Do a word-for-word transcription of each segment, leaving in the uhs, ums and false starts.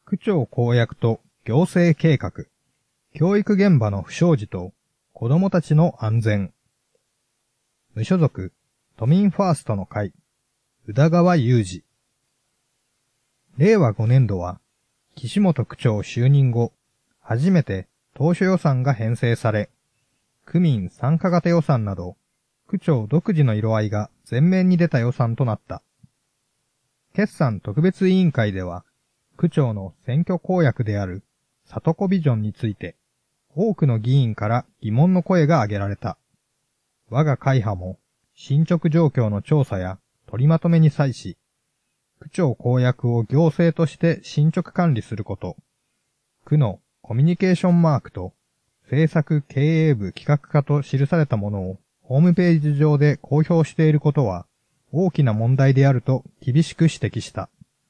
区庁公約と行政計画、教育現場の不祥事と子供たちの安全。無所属、都民ファーストの会、宇田川雄二。れいわごねんどは、岸本区長就任後、初めて当初予算が編成され、区民参加型予算など、区長独自の色合いが前面に出た予算となった。決算特別委員会では、区長の選挙公約である里子ビジョンについて、多くの議員から疑問の声が上げられた。我が会派も、進捗状況の調査や取りまとめに際し、区長公約を行政として進捗管理すること、区のコミュニケーションマークと政策経営部企画課と記されたものをホームページ上で公表していることは大きな問題であると厳しく指摘した。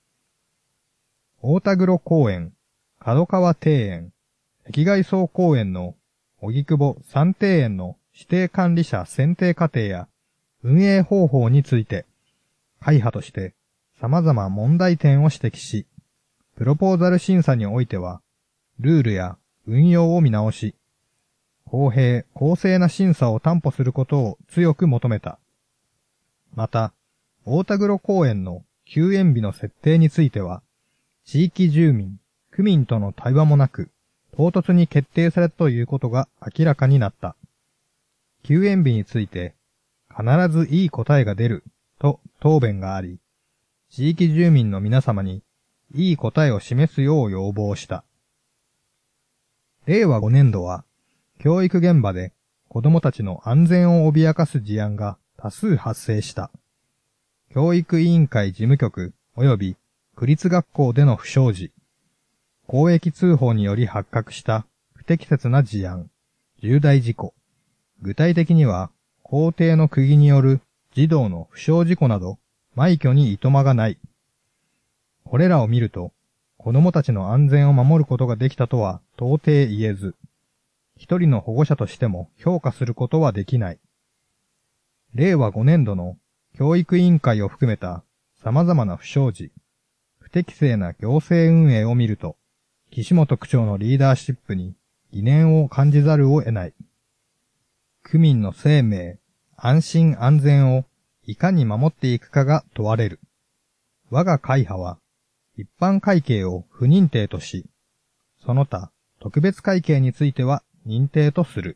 大田黒公園、角川庭園、壁外荘公園の荻窪三庭園の指定管理者選定過程や運営方法について、会派として様々問題点を指摘し、プロポーザル審査においては、ルールや運用を見直し、公平・公正な審査を担保することを強く求めた。また、大田黒公園の休園日の設定については、地域住民、区民との対話もなく、唐突に決定されたということが明らかになった。休園日について、必ずいい答えが出る、と答弁があり、地域住民の皆様に、いい答えを示すよう要望した。れいわごねんどは、教育現場で子供たちの安全を脅かす事案が多数発生した。教育委員会事務局及び区立学校での不祥事、公益通報により発覚した不適切な事案、重大事故、具体的には校庭の釘による児童の負傷事故など、枚挙にいとまがない。これらを見ると、子供たちの安全を守ることができたとは到底言えず、一人の保護者としても評価することはできない。れいわごねんどの教育委員会を含めた様々な不祥事、不適正な行政運営を見ると、岸本区長のリーダーシップに疑念を感じざるを得ない。区民の生命、安心安全をいかに守っていくかが問われる。我が会派は、一般会計を不認定とし、その他特別会計については認定とする。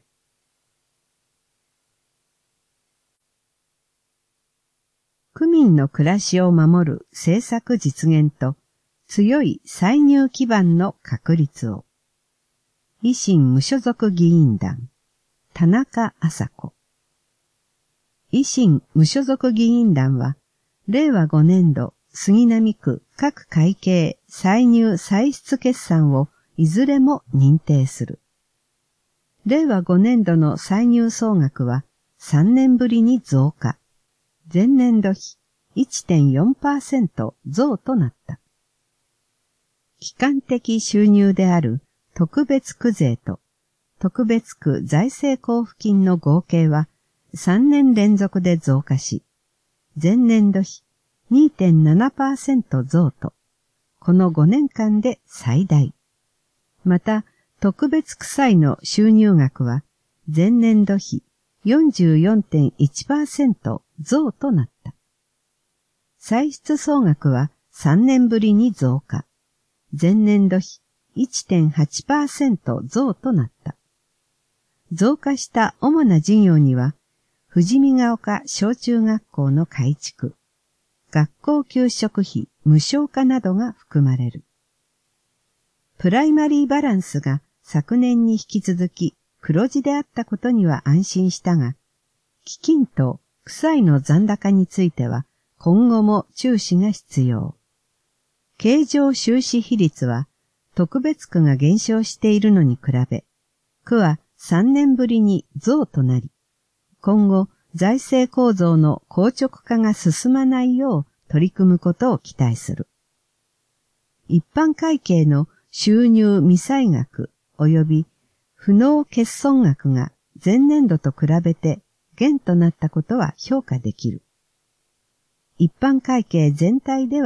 区民の暮らしを守る政策実現と強い歳入基盤の確立を。維新無所属議員団、田中麻子。維新無所属議員団は、れいわごねんど杉並区各会計歳入歳出決算をいずれも認定する。れいわごねんどの歳入総額はさんねんぶりに増加。前年度比 いってんよんパーセント 増となった。基幹的収入である特別区税と特別区財政交付金の合計はさんねん連続で増加し、前年度比 にてんななパーセント 増と、このごねんかんで最大。また、特別区歳の収入額は前年度比 よんじゅうよんてんいちパーセント 増となった。歳出総額はさんねんぶりに増加。前年度比 いってんはちパーセント 増となった。増加した主な事業には、富士見ヶ丘小中学校の改築、学校給食費無償化などが含まれる。プライマリーバランスが昨年に引き続き黒字であったことには安心したが、基金と区歳の残高については今後も注視が必要。経常収支比率は特別区が減少しているのに比べ、区はさんねんぶりに増となり、今後財政構造の硬直化が進まないよう取り組むことを期待する。一般会計の収入未歳額及び不納欠損額が前年度と比べて減となったことは評価できる。一般会計全体では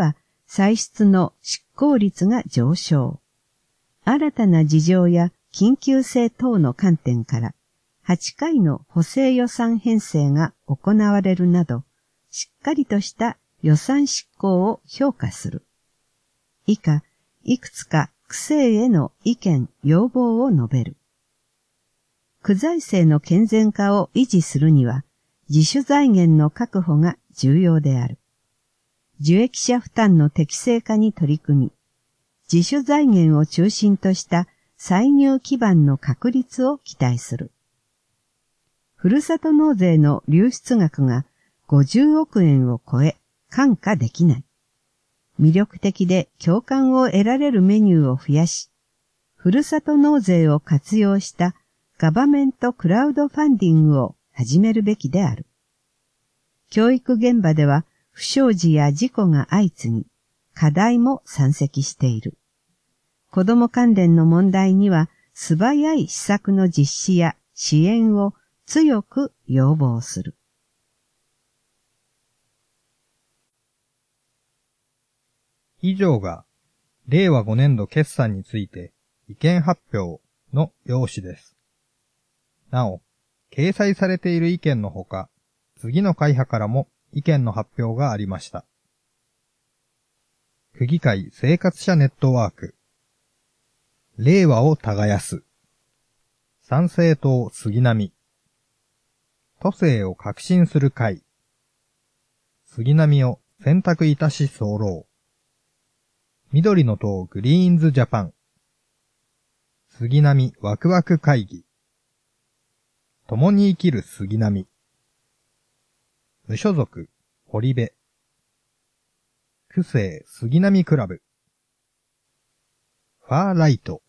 歳出の執行率が上昇。新たな事情や緊急性等の観点からはちかいの補正予算編成が行われるなど、しっかりとした予算執行を評価する。以下、いくつか区政への意見、要望を述べる。区財政の健全化を維持するには、自主財源の確保が重要である。受益者負担の適正化に取り組み、自主財源を中心とした歳入基盤の確立を期待する。ふるさと納税の流出額がごじゅうおくえんを超え、看過できない。魅力的で共感を得られるメニューを増やし、ふるさと納税を活用したガバメントクラウドファンディングを始めるべきである。教育現場では不祥事や事故が相次ぎ、課題も山積している。子ども関連の問題には素早い施策の実施や支援を強く要望する。 以上が、れいわごねんど決算について意見発表の要旨です。なお、掲載されている意見のほか、次の会派からも意見の発表がありました。区議会生活者ネットワーク。令和を耕す。参政党杉並。都政を革新する会。杉並を選択いたし候。緑の党グリーンズジャパン。杉並ワクワク会議。共に生きる杉並。無所属堀部。区政杉並クラブ。ファーライト。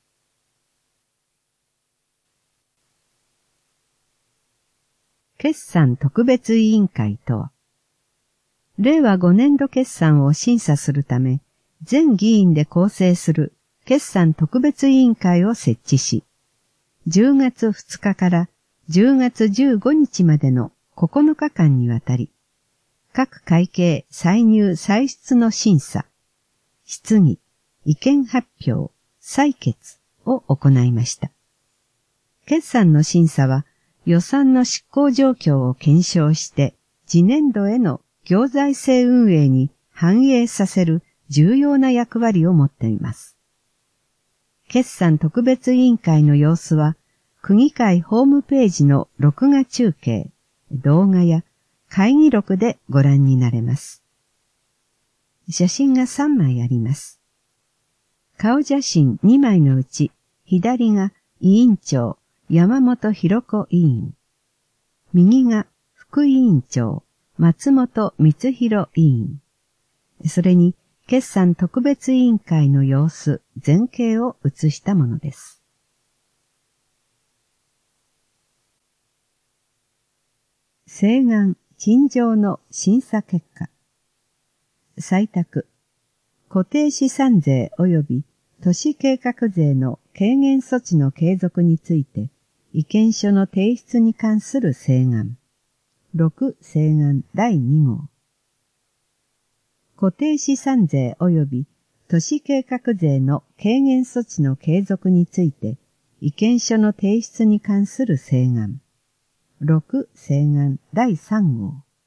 決算特別委員会とは、れいわごねんど決算を審査するため、全議員で構成する決算特別委員会を設置し、じゅうがつふつかからじゅうがつじゅうごにちまでのここのかかんにわたり、各会計歳入歳出の審査、質疑、意見発表、採決を行いました。決算の審査は予算の執行状況を検証して次年度への行財政運営に反映させる重要な役割を持っています。決算特別委員会の様子は、区議会ホームページの録画中継、動画や会議録でご覧になれます。写真がさんまいあります。顔写真にまいのうち、左が委員長山本博子委員、右が副委員長松本光弘委員、それに決算特別委員会の様子、全景を写したものです。請願、陳情の審査結果。採択、固定資産税及び都市計画税の軽減措置の継続について、意見書の提出に関する請願。ろく請願だいにごう。固定資産税及び都市計画税の軽減措置の継続について、意見書の提出に関する請願。ろく請願だいさんごう。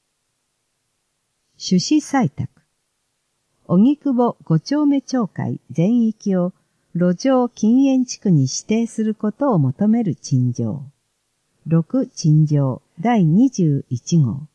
趣旨採択。荻窪ごちょうめ町会全域を路上禁煙地区に指定することを求める陳情。ろく陳情だいにじゅういちごう。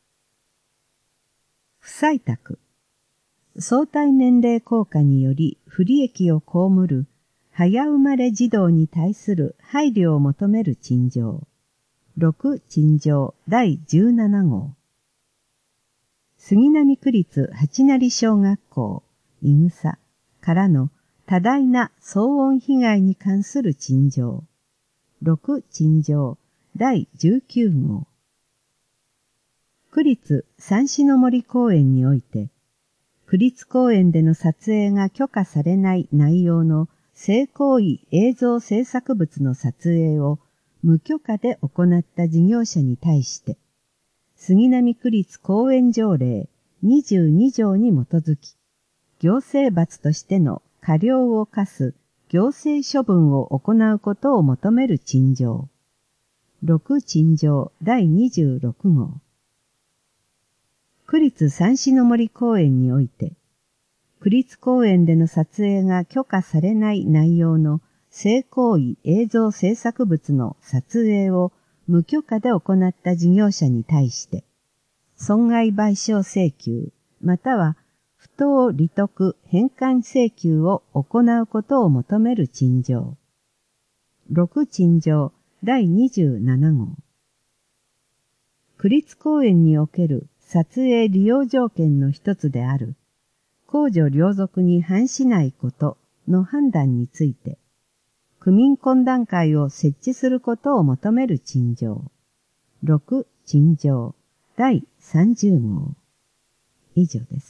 不採択。相対年齢降下により不利益を被る早生まれ児童に対する配慮を求める陳情。ろく陳情だいじゅうななごう。杉並区立八成小学校、いぐさからの多大な騒音被害に関する陳情。ろく陳情だいじゅうきゅうごう。区立三種の森公園において、区立公園での撮影が許可されない内容の性行為映像制作物の撮影を無許可で行った事業者に対して、杉並区立公園条例にじゅうにじょうに基づき、 行政罰としての過料を課す行政処分を行うことを求める陳情。六陳情第にじゅうろく号。区立三種の森公園において、区立公園での撮影が許可されない内容の性行為映像制作物の撮影を無許可で行った事業者に対して、損害賠償請求、または不当利得返還請求を行うことを求める陳情。六陳情第にじゅうなな号。区立公園における撮影利用条件の一つである、公序良俗に反しないことの判断について、区民懇談会を設置することを求める陳情。六陳情第さんじゅう号。以上です。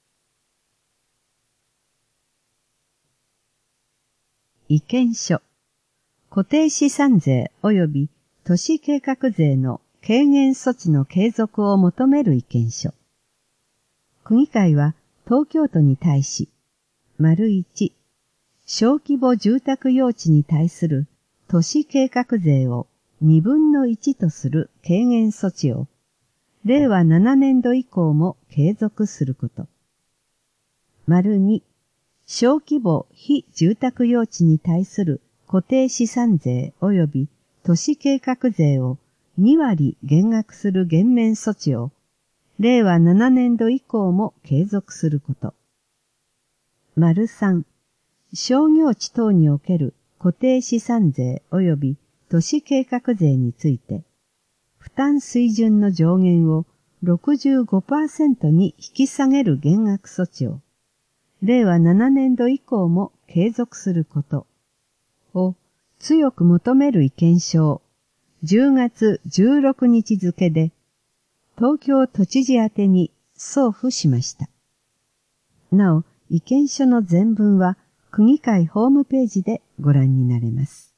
意見書。固定資産税及び都市計画税の軽減措置の継続を求める意見書。区議会は東京都に対し、丸一、小規模住宅用地に対する都市計画税を二分の一とする軽減措置を、令和ななねん度以降も継続すること。丸二、小規模非住宅用地に対する固定資産税及び都市計画税をに割減額する減免措置を、令和ななねん度以降も継続すること。丸三、商業地等における固定資産税及び都市計画税について、負担水準の上限を ろくじゅうごパーセント に引き下げる減額措置を、令和ななねん度以降も継続することを強く求める意見書をじゅうがつじゅうろくにち付で東京都知事宛てに送付しました。なお、意見書の全文は区議会ホームページでご覧になれます。